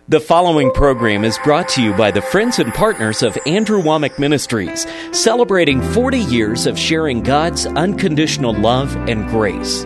The following program is brought to you by the friends and partners of Andrew Wommack Ministries, celebrating 40 years of sharing God's unconditional love and grace.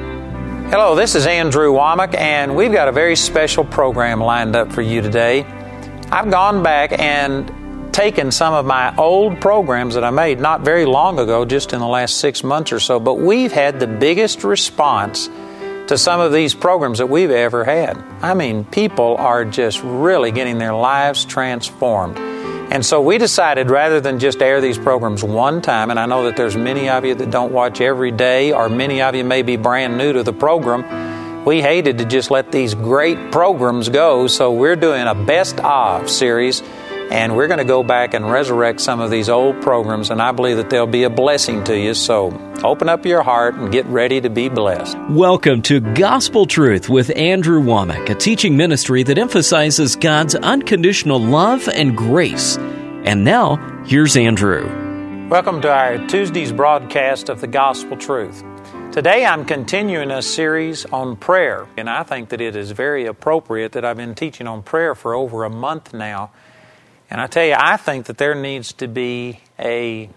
Hello, this is Andrew Wommack, and we've got a very special program lined up for you today. I've gone back and taken some of my old programs that I made not very long ago, just in the last 6 months or so, but we've had the biggest response to some of these programs that we've ever had. I mean, people are just really getting their lives transformed. And so we decided rather than just air these programs one time, and I know that there's many of you that don't watch every day, or many of you may be brand new to the program, we hated to just let these great programs go, so we're doing a best of series, and we're going to go back and resurrect some of these old programs, and I believe that they'll be a blessing to you. So open up your heart and get ready to be blessed. Welcome to Gospel Truth with Andrew Wommack, a teaching ministry that emphasizes God's unconditional love and grace. And now, here's Andrew. Welcome to our Tuesday's broadcast of the Gospel Truth. Today I'm continuing a series on prayer, and I think that it is very appropriate that I've been teaching on prayer for over a month now. And I tell you, I think that there needs to be a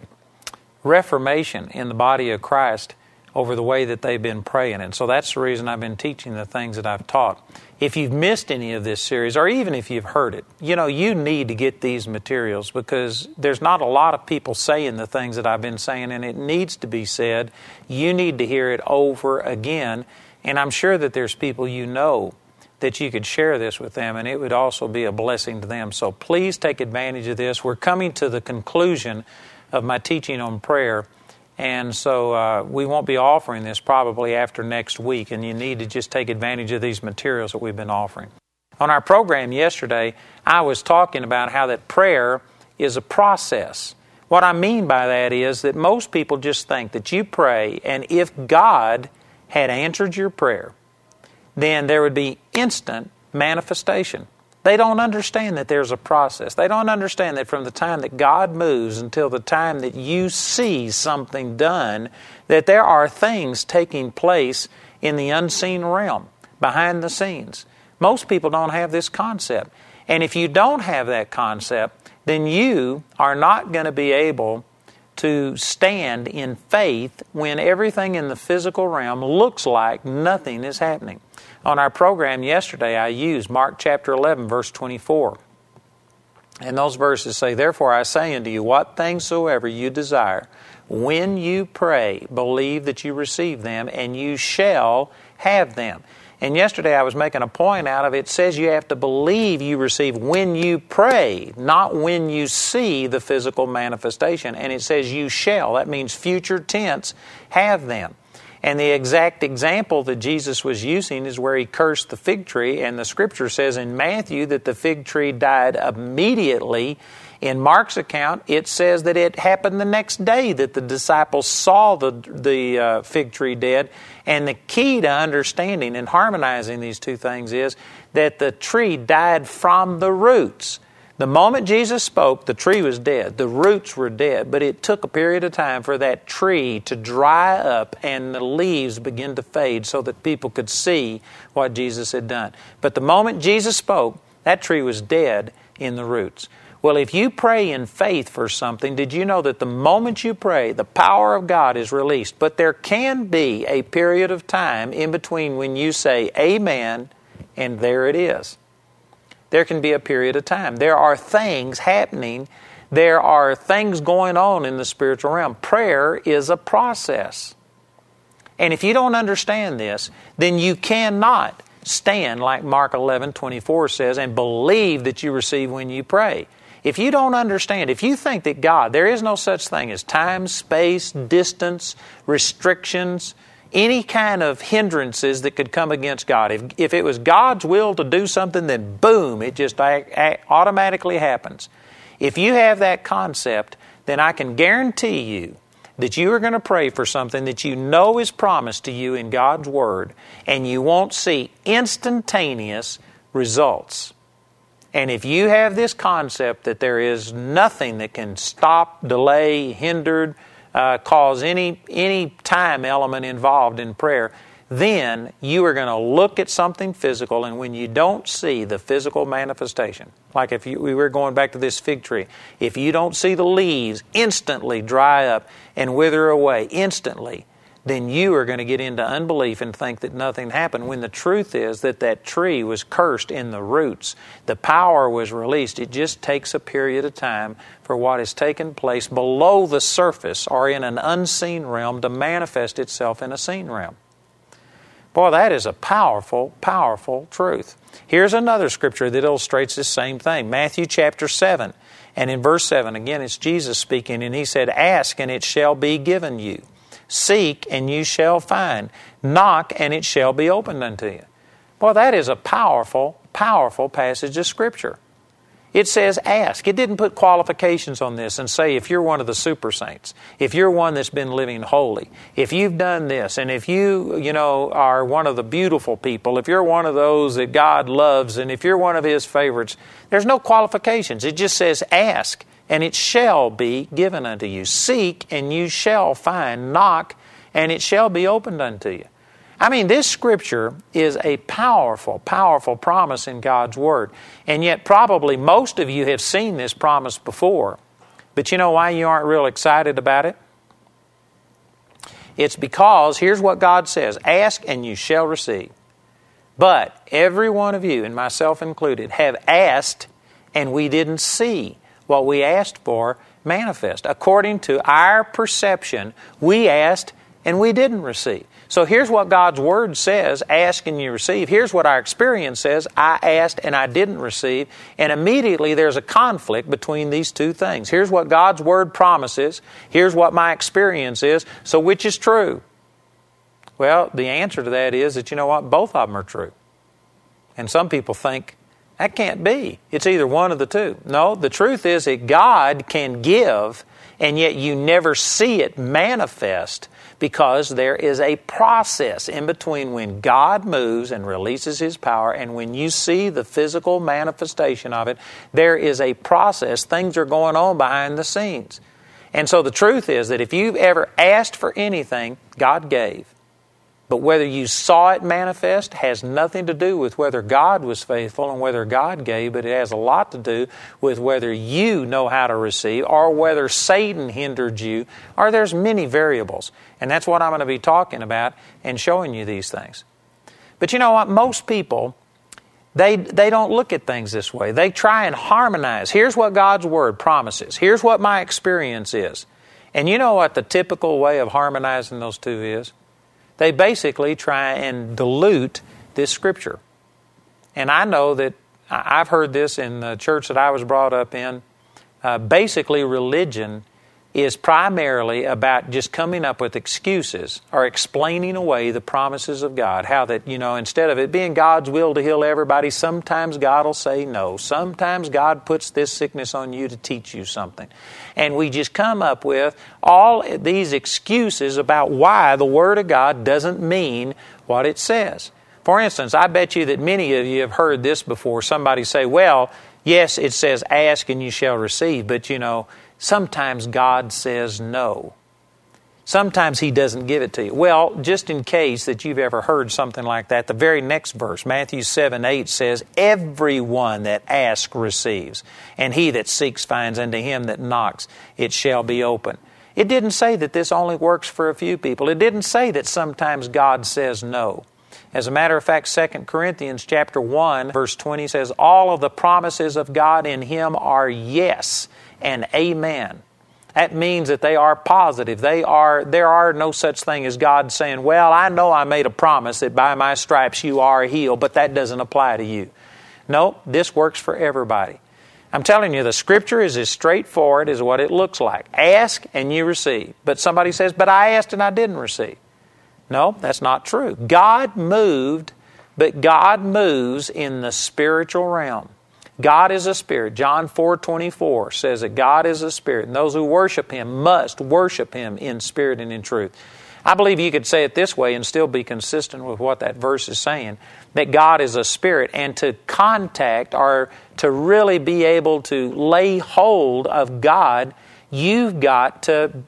reformation in the body of Christ over the way that they've been praying. And so that's the reason I've been teaching the things that I've taught. If you've missed any of this series, or even if you've heard it, you need to get these materials, because there's not a lot of people saying the things that I've been saying, and it needs to be said. You need to hear it over again. And I'm sure that there's people that you could share this with them, and it would also be a blessing to them. So please take advantage of this. We're coming to the conclusion of my teaching on prayer, and so we won't be offering this probably after next week, and you need to just take advantage of these materials that we've been offering. On our program yesterday, I was talking about how that prayer is a process. What I mean by that is that most people just think that you pray, and if God had answered your prayer, then there would be instant manifestation. They don't understand that there's a process. They don't understand that from the time that God moves until the time that you see something done, that there are things taking place in the unseen realm, behind the scenes. Most people don't have this concept. And if you don't have that concept, then you are not going to be able to stand in faith when everything in the physical realm looks like nothing is happening. On our program yesterday, I used Mark chapter 11, verse 24. And those verses say, "Therefore I say unto you, what things soever you desire, when you pray, believe that you receive them, and you shall have them." And yesterday I was making a point out of it. It says you have to believe you receive when you pray, not when you see the physical manifestation. And it says you shall. That means future tense, have them. And the exact example that Jesus was using is where He cursed the fig tree, and the Scripture says in Matthew that the fig tree died immediately. In Mark's account, it says that it happened the next day that the disciples saw the fig tree dead. And the key to understanding and harmonizing these two things is that the tree died from the roots. The moment Jesus spoke, the tree was dead. The roots were dead. But it took a period of time for that tree to dry up and the leaves begin to fade so that people could see what Jesus had done. But the moment Jesus spoke, that tree was dead in the roots. Well, if you pray in faith for something, did you know that the moment you pray, the power of God is released? But there can be a period of time in between when you say amen and there it is. There can be a period of time. There are things happening. There are things going on in the spiritual realm. Prayer is a process. And if you don't understand this, then you cannot stand, like Mark 11:24 says, and believe that you receive when you pray. If you don't understand, if you think that God, there is no such thing as time, space, distance, restrictions, any kind of hindrances that could come against God. If it was God's will to do something, then boom, it just automatically happens. If you have that concept, then I can guarantee you that you are going to pray for something that you know is promised to you in God's Word, and you won't see instantaneous results. And if you have this concept that there is nothing that can stop, delay, hinder, cause any time element involved in prayer, then you are going to look at something physical, and when you don't see the physical manifestation, like if we were going back to this fig tree, if you don't see the leaves instantly dry up and wither away instantly, then you are going to get into unbelief and think that nothing happened, when the truth is that that tree was cursed in the roots. The power was released. It just takes a period of time for what has taken place below the surface or in an unseen realm to manifest itself in a seen realm. Boy, that is a powerful, powerful truth. Here's another scripture that illustrates this same thing. Matthew chapter 7. And in verse 7, again, it's Jesus speaking, and He said, "Ask, and it shall be given you. Seek, and you shall find. Knock, and it shall be opened unto you." Boy, that is a powerful, powerful passage of Scripture. It says ask. It didn't put qualifications on this and say if you're one of the super saints, if you're one that's been living holy, if you've done this, and if you are one of the beautiful people, if you're one of those that God loves, and if you're one of His favorites, there's no qualifications. It just says ask, and it shall be given unto you. Seek, and you shall find. Knock, and it shall be opened unto you. I mean, this Scripture is a powerful, powerful promise in God's Word. And yet probably most of you have seen this promise before. But you know why you aren't real excited about it? It's because, here's what God says, "Ask, and you shall receive." But every one of you, and myself included, have asked, and we didn't see what we asked for manifest. According to our perception, we asked, and we didn't receive. So here's what God's Word says, ask and you receive. Here's what our experience says, I asked and I didn't receive. And immediately there's a conflict between these two things. Here's what God's Word promises. Here's what my experience is. So which is true? Well, the answer to that is that, you know what, both of them are true. And some people think, that can't be. It's either one of the two. No, the truth is that God can give, and yet you never see it manifest, because there is a process in between when God moves and releases His power and when you see the physical manifestation of it. There is a process. Things are going on behind the scenes. And so the truth is that if you've ever asked for anything, God gave. But whether you saw it manifest has nothing to do with whether God was faithful and whether God gave, but it has a lot to do with whether you know how to receive or whether Satan hindered you, or there's many variables. And that's what I'm going to be talking about and showing you these things. But you know what? Most people, they don't look at things this way. They try and harmonize. Here's what God's Word promises. Here's what my experience is. And you know what the typical way of harmonizing those two is? They basically try and dilute this Scripture. And I know that I've heard this in the church that I was brought up in. Basically, religion is primarily about just coming up with excuses or explaining away the promises of God. How that, instead of it being God's will to heal everybody, sometimes God will say no. Sometimes God puts this sickness on you to teach you something. And we just come up with all these excuses about why the Word of God doesn't mean what it says. For instance, I bet you that many of you have heard this before. Somebody say, well, yes, it says ask and you shall receive, but sometimes God says no. Sometimes He doesn't give it to you. Well, just in case that you've ever heard something like that, the very next verse, Matthew 7:8 says, everyone that asks receives, and he that seeks finds, and to him that knocks it shall be open. It didn't say that this only works for a few people. It didn't say that sometimes God says no. As a matter of fact, 2 Corinthians chapter 1, verse 20 says, all of the promises of God in Him are yes and amen. That means that they are positive. There are no such thing as God saying, well, I know I made a promise that by my stripes you are healed, but that doesn't apply to you. No, this works for everybody. I'm telling you, the Scripture is as straightforward as what it looks like. Ask and you receive. But somebody says, but I asked and I didn't receive. No, that's not true. God moved, but God moves in the spiritual realm. God is a spirit. John 4:24 says that God is a spirit, and those who worship Him must worship Him in spirit and in truth. I believe you could say it this way and still be consistent with what that verse is saying, that God is a spirit, and to contact or to really be able to lay hold of God, you've got to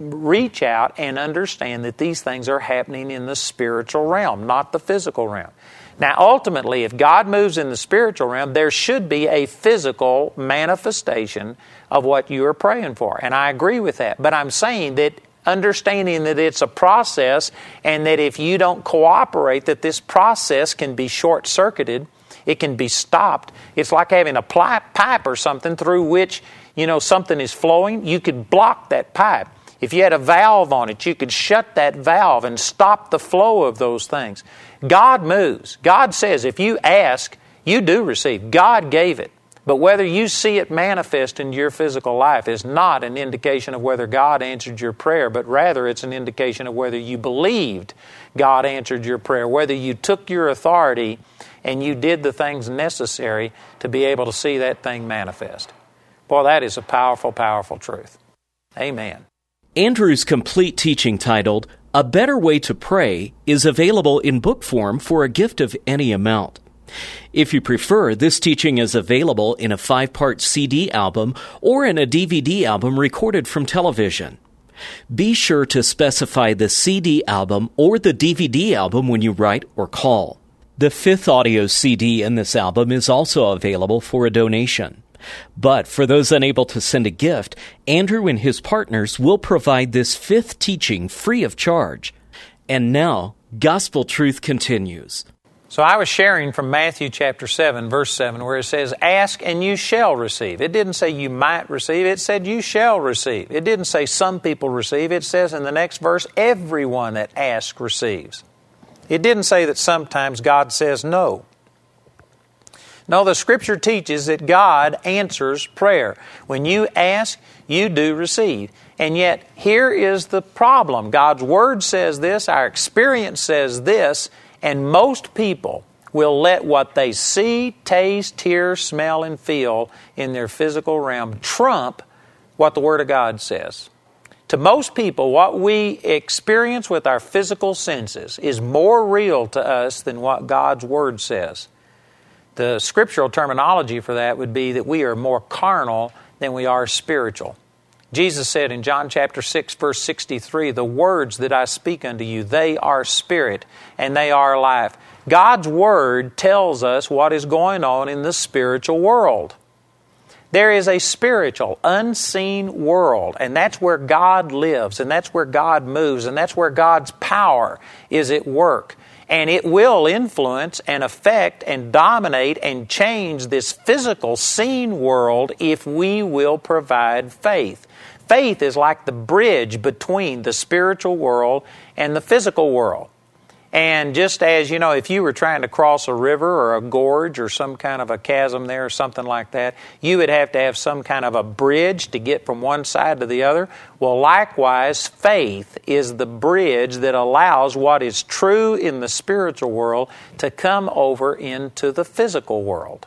reach out and understand that these things are happening in the spiritual realm, not the physical realm. Now, ultimately, if God moves in the spiritual realm, there should be a physical manifestation of what you are praying for. And I agree with that. But I'm saying that understanding that it's a process and that if you don't cooperate, that this process can be short-circuited, it can be stopped. It's like having a pipe or something through which, something is flowing. You could block that pipe. If you had a valve on it, you could shut that valve and stop the flow of those things. God moves. God says if you ask, you do receive. God gave it. But whether you see it manifest in your physical life is not an indication of whether God answered your prayer, but rather it's an indication of whether you believed God answered your prayer, whether you took your authority and you did the things necessary to be able to see that thing manifest. Boy, that is a powerful, powerful truth. Amen. Andrew's complete teaching titled, A Better Way to Pray, is available in book form for a gift of any amount. If you prefer, this teaching is available in a 5-part CD album or in a DVD album recorded from television. Be sure to specify the CD album or the DVD album when you write or call. The 5th audio CD in this album is also available for a donation. But for those unable to send a gift, Andrew and his partners will provide this 5th teaching free of charge. And now, Gospel Truth continues. So I was sharing from Matthew chapter 7, verse 7, where it says, ask and you shall receive. It didn't say you might receive. It said you shall receive. It didn't say some people receive. It says in the next verse, everyone that asks receives. It didn't say that sometimes God says no. No, the Scripture teaches that God answers prayer. When you ask, you do receive. And yet, here is the problem. God's Word says this, our experience says this, and most people will let what they see, taste, hear, smell, and feel in their physical realm trump what the Word of God says. To most people, what we experience with our physical senses is more real to us than what God's Word says. The scriptural terminology for that would be that we are more carnal than we are spiritual. Jesus said in John chapter 6, verse 63, the words that I speak unto you, they are spirit and they are life. God's Word tells us what is going on in the spiritual world. There is a spiritual, unseen world, and that's where God lives, and that's where God moves, and that's where God's power is at work. And it will influence and affect and dominate and change this physical seen world if we will provide faith. Faith is like the bridge between the spiritual world and the physical world. And just as, if you were trying to cross a river or a gorge or some kind of a chasm there or something like that, you would have to have some kind of a bridge to get from one side to the other. Well, likewise, faith is the bridge that allows what is true in the spiritual world to come over into the physical world.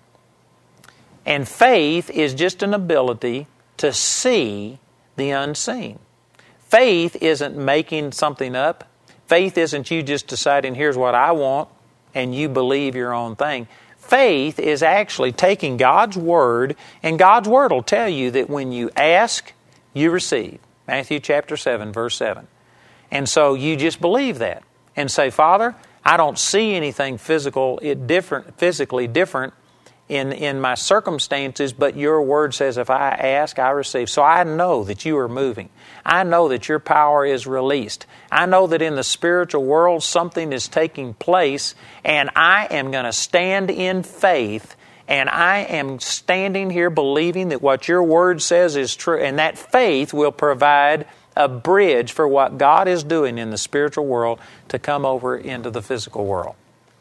And faith is just an ability to see the unseen. Faith isn't making something up. Faith isn't you just deciding, here's what I want, and you believe your own thing. Faith is actually taking God's Word, and God's Word will tell you that when you ask, you receive. Matthew chapter 7, verse 7. And so you just believe that and say, Father, I don't see anything physically different in my circumstances, but your Word says if I ask, I receive. So I know that you are moving. I know that your power is released. I know that in the spiritual world something is taking place, and I am going to stand in faith, and I am standing here believing that what your Word says is true, and that faith will provide a bridge for what God is doing in the spiritual world to come over into the physical world.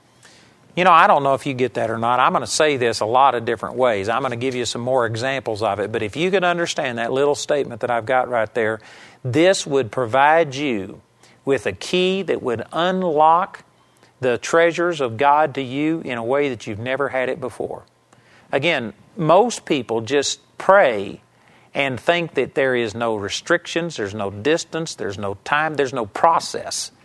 I don't know if you get that or not. I'm going to say this a lot of different ways. I'm going to give you some more examples of it. But if you could understand that little statement that I've got right there, this would provide you with a key that would unlock the treasures of God to you in a way that you've never had it before. Again, most people just pray and think that there is no restrictions, there's no distance, there's no time, there's no process.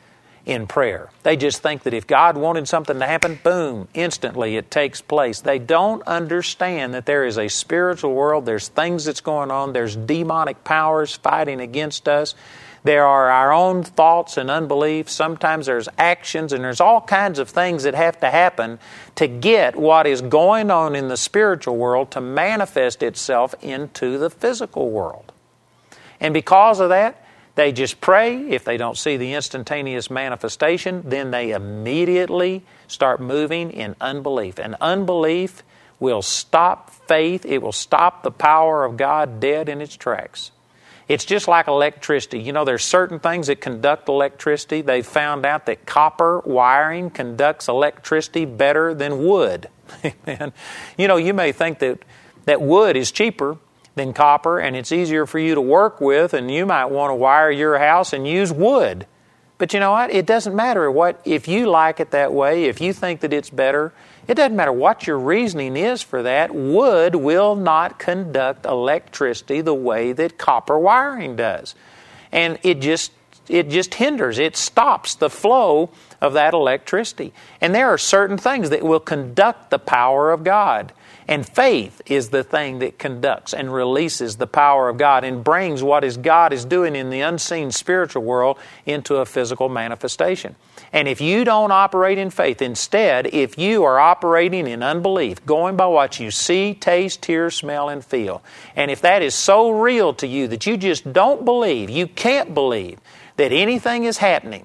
in prayer. They just think that if God wanted something to happen, boom, instantly it takes place. They don't understand that there is a spiritual world, there's things that's going on, there's demonic powers fighting against us. There are our own thoughts and unbelief. Sometimes there's actions, and there's all kinds of things that have to happen to get what is going on in the spiritual world to manifest itself into the physical world. And because of that, they just pray. If they don't see the instantaneous manifestation, then they immediately start moving in unbelief. And unbelief will stop faith. It will stop the power of God dead in its tracks. It's just like electricity. You know, there's certain things that conduct electricity. They've found out that copper wiring conducts electricity better than wood. Amen. You know, you may think that wood is cheaper than copper and it's easier for you to work with, and you might want to wire your house and use wood. But you know what? It doesn't matter if you like it that way, if you think that it's better. It doesn't matter what your reasoning is for that. Wood will not conduct electricity the way that copper wiring does. And it just hinders, it stops the flow of that electricity. And there are certain things that will conduct the power of God. And faith is the thing that conducts and releases the power of God and brings what God is doing in the unseen spiritual world into a physical manifestation. And if you don't operate in faith, instead, if you are operating in unbelief, going by what you see, taste, hear, smell, and feel, and if that is so real to you that you just don't believe, you can't believe that anything is happening,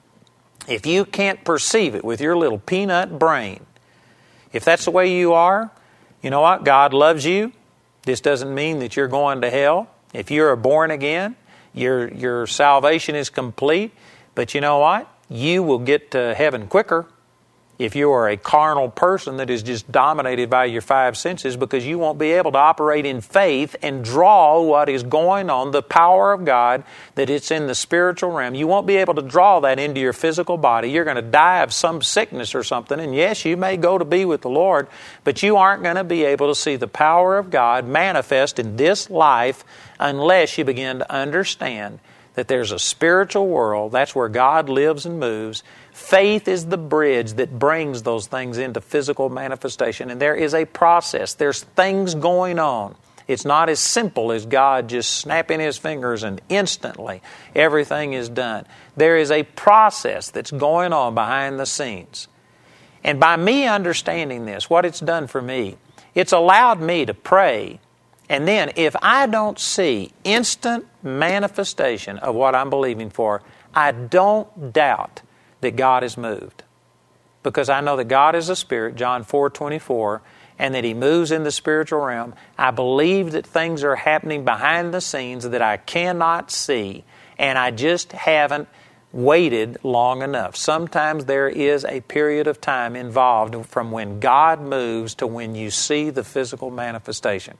if you can't perceive it with your little peanut brain, if that's the way you are, you know what? God loves you. This doesn't mean that you're going to hell. If you're born again, your salvation is complete. But you know what? You will get to heaven quicker if you are a carnal person that is just dominated by your five senses, because you won't be able to operate in faith and draw what is going on, the power of God, that it's in the spiritual realm. You won't be able to draw that into your physical body. You're going to die of some sickness or something, and yes, you may go to be with the Lord, but you aren't going to be able to see the power of God manifest in this life unless you begin to understand that there's a spiritual world. That's where God lives and moves. Faith is the bridge that brings those things into physical manifestation. And there is a process. There's things going on. It's not as simple as God just snapping His fingers and instantly everything is done. There is a process that's going on behind the scenes. And by me understanding this, what it's done for me, it's allowed me to pray. And then if I don't see instant manifestation of what I'm believing for, I don't doubt that God is moved. Because I know that God is a spirit, John 4:24, and that He moves in the spiritual realm. I believe that things are happening behind the scenes that I cannot see, and I just haven't waited long enough. Sometimes there is a period of time involved from when God moves to when you see the physical manifestation.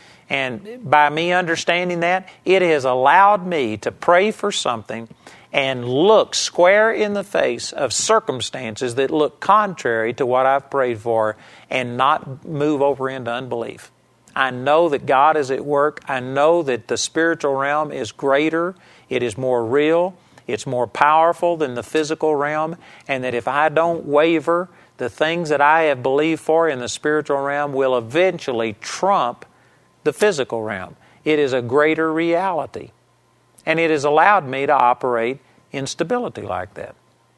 And by me understanding that, it has allowed me to pray for something and look square in the face of circumstances that look contrary to what I've prayed for and not move over into unbelief. I know that God is at work. I know that the spiritual realm is greater. It is more real. It's more powerful than the physical realm. And that if I don't waver, the things that I have believed for in the spiritual realm will eventually trump the physical realm. It is a greater reality. And it has allowed me to operate in stability like that.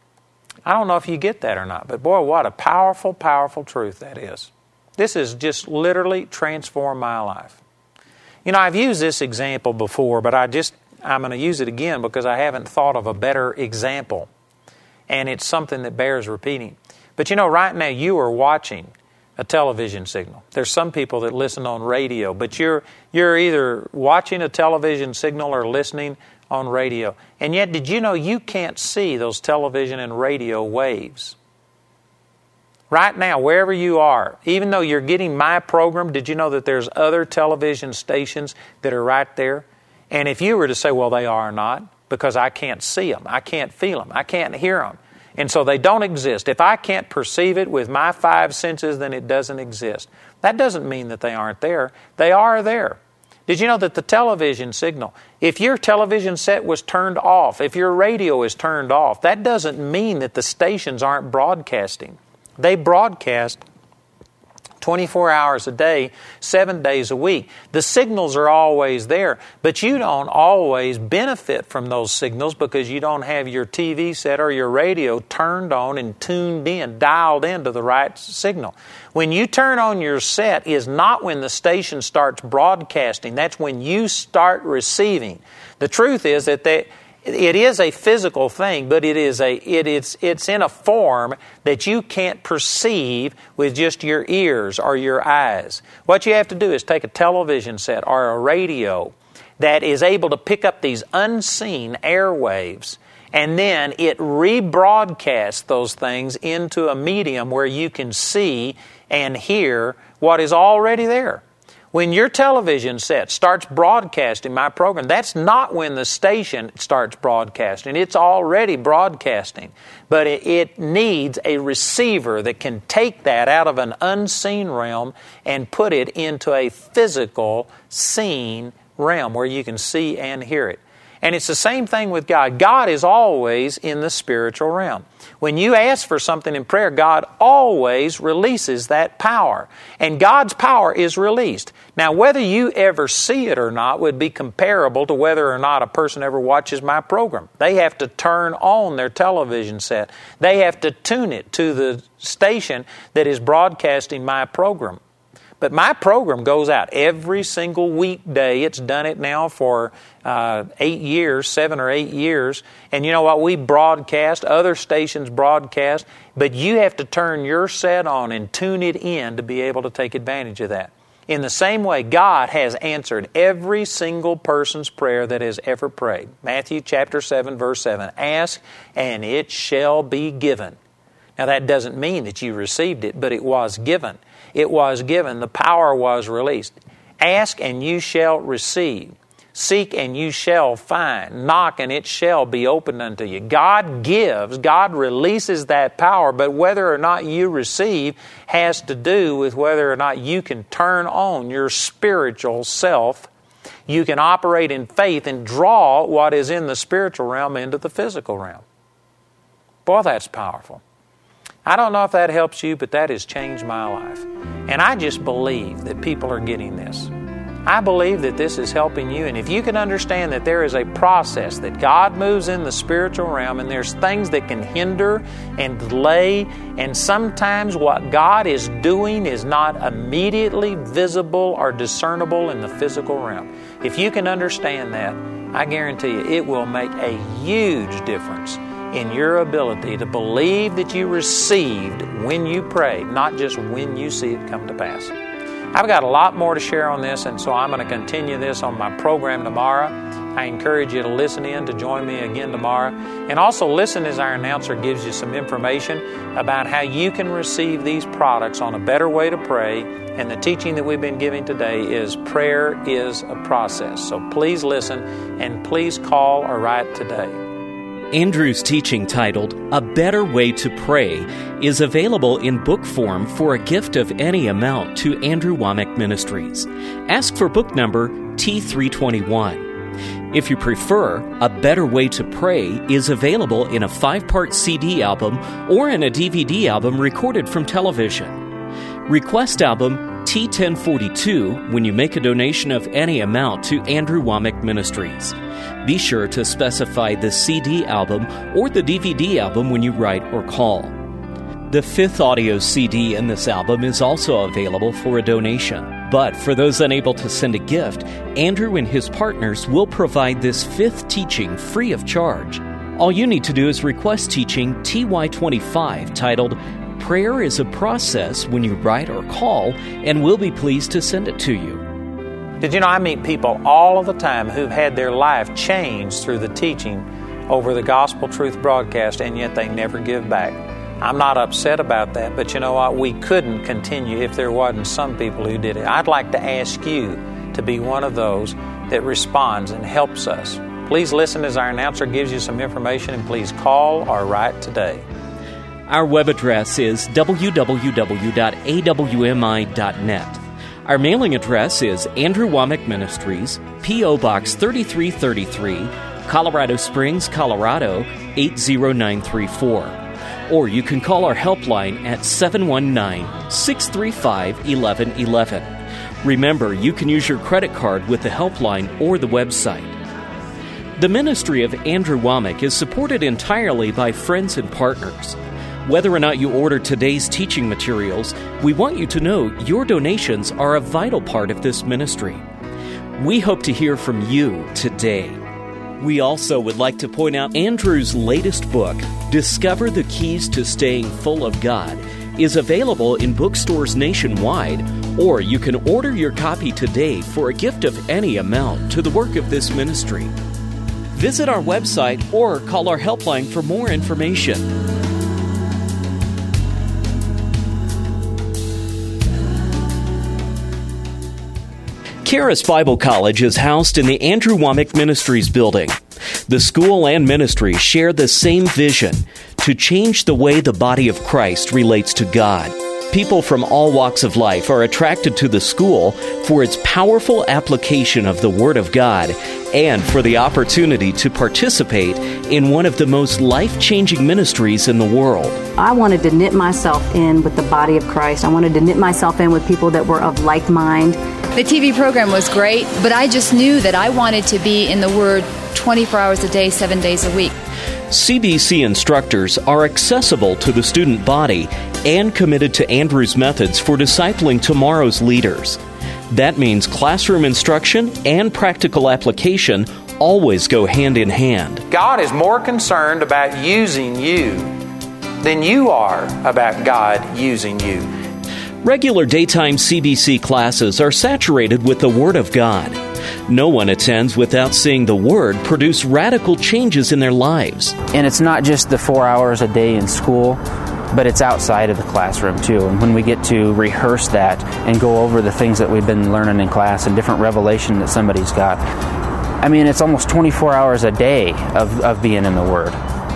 I don't know if you get that or not, but boy, what a powerful, powerful truth that is. This has just literally transformed my life. You know, I've used this example before, but I'm going to use it again because I haven't thought of a better example. And it's something that bears repeating. But you know, right now you are watching a television signal. There's some people that listen on radio, but you're either watching a television signal or listening on radio. And yet, did you know you can't see those television and radio waves? Right now, wherever you are, even though you're getting my program, did you know that there's other television stations that are right there? And if you were to say, well, they are not, because I can't see them, I can't feel them, I can't hear them, and so they don't exist. If I can't perceive it with my five senses, then it doesn't exist. That doesn't mean that they aren't there. They are there. Did you know that the television signal, if your television set was turned off, if your radio is turned off, that doesn't mean that the stations aren't broadcasting. They broadcast 24 hours a day, 7 days a week. The signals are always there, but you don't always benefit from those signals because you don't have your TV set or your radio turned on and tuned in, dialed into the right signal. When you turn on your set is not when the station starts broadcasting. That's when you start receiving. The truth is that it is a physical thing, but it's in a form that you can't perceive with just your ears or your eyes. What you have to do is take a television set or a radio that is able to pick up these unseen airwaves, and then it rebroadcasts those things into a medium where you can see and hear what is already there. When your television set starts broadcasting my program, that's not when the station starts broadcasting. It's already broadcasting. But it needs a receiver that can take that out of an unseen realm and put it into a physical, seen realm where you can see and hear it. And it's the same thing with God. God is always in the spiritual realm. When you ask for something in prayer, God always releases that power. And God's power is released. Now, whether you ever see it or not would be comparable to whether or not a person ever watches my program. They have to turn on their television set. They have to tune it to the station that is broadcasting my program. But my program goes out every single weekday. It's done it now for 7 or 8 years. And you know what? We broadcast, other stations broadcast, but you have to turn your set on and tune it in to be able to take advantage of that. In the same way, God has answered every single person's prayer that has ever prayed. Matthew chapter 7, verse 7, ask and it shall be given. Now that doesn't mean that you received it, but it was given. It was given. The power was released. Ask and you shall receive. Seek and you shall find. Knock and it shall be opened unto you. God gives, God releases that power, but whether or not you receive has to do with whether or not you can turn on your spiritual self. You can operate in faith and draw what is in the spiritual realm into the physical realm. Boy, that's powerful. I don't know if that helps you, but that has changed my life. And I just believe that people are getting this. I believe that this is helping you. And if you can understand that there is a process that God moves in the spiritual realm and there's things that can hinder and delay, and sometimes what God is doing is not immediately visible or discernible in the physical realm. If you can understand that, I guarantee you it will make a huge difference in your ability to believe that you received when you prayed, not just when you see it come to pass. I've got a lot more to share on this, and so I'm going to continue this on my program tomorrow. I encourage you to listen in, to join me again tomorrow. And also listen as our announcer gives you some information about how you can receive these products on a better way to pray. And the teaching that we've been giving today is prayer is a process. So please listen and please call or write today. Andrew's teaching titled, A Better Way to Pray, is available in book form for a gift of any amount to Andrew Wommack Ministries. Ask for book number T321. If you prefer, A Better Way to Pray is available in a 5-part CD album or in a DVD album recorded from television. Request album T1042 when you make a donation of any amount to Andrew Wommack Ministries. Be sure to specify the CD album or the DVD album when you write or call. The 5th audio CD in this album is also available for a donation. But for those unable to send a gift, Andrew and his partners will provide this 5th teaching free of charge. All you need to do is request teaching TY25 titled, Prayer is a Process when you write or call, and we'll be pleased to send it to you. Did you know I meet people all of the time who've had their life changed through the teaching over the Gospel Truth broadcast, and yet they never give back. I'm not upset about that, but you know what? We couldn't continue if there wasn't some people who did it. I'd like to ask you to be one of those that responds and helps us. Please listen as our announcer gives you some information, and please call or write today. Our web address is www.awmi.net. Our mailing address is Andrew Wommack Ministries, P.O. Box 3333, Colorado Springs, Colorado 80934. Or you can call our helpline at 719-635-1111. Remember, you can use your credit card with the helpline or the website. The ministry of Andrew Wommack is supported entirely by friends and partners. Whether or not you order today's teaching materials, we want you to know your donations are a vital part of this ministry. We hope to hear from you today. We also would like to point out Andrew's latest book, Discover the Keys to Staying Full of God, is available in bookstores nationwide, or you can order your copy today for a gift of any amount to the work of this ministry. Visit our website or call our helpline for more information. Charis Bible College is housed in the Andrew Wommack Ministries building. The school and ministry share the same vision: to change the way the body of Christ relates to God. People from all walks of life are attracted to the school for its powerful application of the Word of God and for the opportunity to participate in one of the most life-changing ministries in the world. I wanted to knit myself in with the body of Christ. I wanted to knit myself in with people that were of like mind. The TV program was great, but I just knew that I wanted to be in the Word 24 hours a day, 7 days a week. CBC instructors are accessible to the student body and committed to Andrew's methods for discipling tomorrow's leaders. That means classroom instruction and practical application always go hand in hand. God is more concerned about using you than you are about God using you. Regular daytime CBC classes are saturated with the Word of God. No one attends without seeing the Word produce radical changes in their lives. And it's not just the 4 hours a day in school, but it's outside of the classroom too. And when we get to rehearse that and go over the things that we've been learning in class and different revelation that somebody's got, I mean, it's almost 24 hours a day of being in the Word.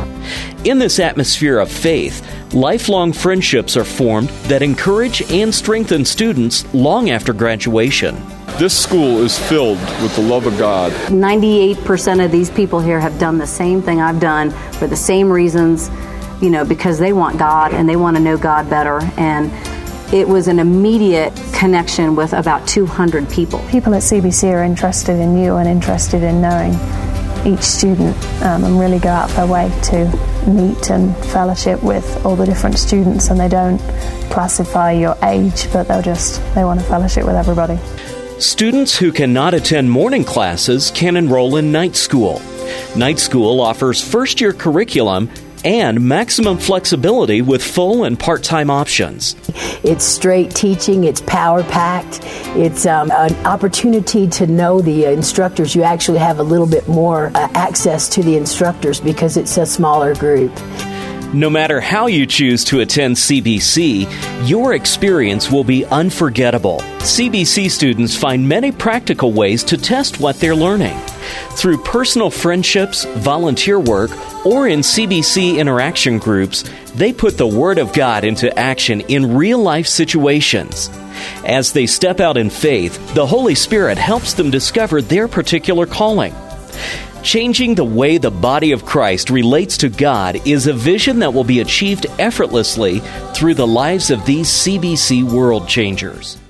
In this atmosphere of faith, lifelong friendships are formed that encourage and strengthen students long after graduation. This school is filled with the love of God. 98% of these people here have done the same thing I've done for the same reasons, because they want God and they want to know God better. And it was an immediate connection with about 200 people. People at CBC are interested in you and interested in knowing each student and really go out of their way to meet and fellowship with all the different students, and they don't classify your age, but they want to fellowship with everybody. Students who cannot attend morning classes can enroll in night school. Night school offers first-year curriculum and maximum flexibility with full and part-time options. It's straight teaching, it's power-packed, it's an opportunity to know the instructors. You actually have a little bit more access to the instructors because it's a smaller group. No matter how you choose to attend CBC, your experience will be unforgettable. CBC students find many practical ways to test what they're learning. Through personal friendships, volunteer work, or in CBC interaction groups, they put the Word of God into action in real-life situations. As they step out in faith, the Holy Spirit helps them discover their particular calling. Changing the way the body of Christ relates to God is a vision that will be achieved effortlessly through the lives of these CBC world changers.